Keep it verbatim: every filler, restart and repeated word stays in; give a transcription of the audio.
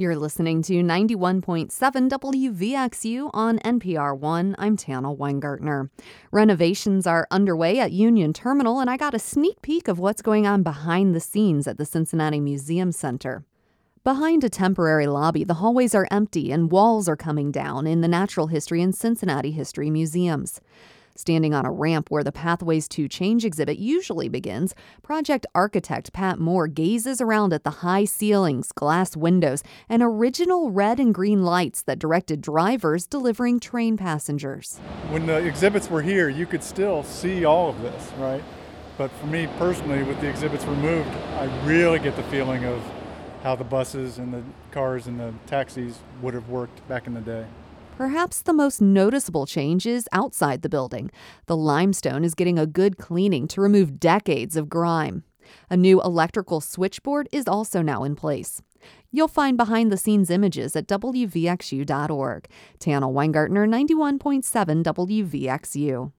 You're listening to ninety-one point seven W V X U on N P R one. I'm Tana Weingartner. Renovations are underway at Union Terminal, and I got a sneak peek of what's going on behind the scenes at the Cincinnati Museum Center. Behind a temporary lobby, the hallways are empty and walls are coming down in the Natural History and Cincinnati History Museums. Standing on a ramp where the Pathways to Change exhibit usually begins, project architect Pat Moore gazes around at the high ceilings, glass windows, and original red and green lights that directed drivers delivering train passengers. When the exhibits were here, you could still see all of this, right? But for me personally, with the exhibits removed, I really get the feeling of how the buses and the cars and the taxis would have worked back in the day. Perhaps the most noticeable change is outside the building. The limestone is getting a good cleaning to remove decades of grime. A new electrical switchboard is also now in place. You'll find behind-the-scenes images at W V X U dot org. Tana Weingartner, ninety-one point seven W V X U.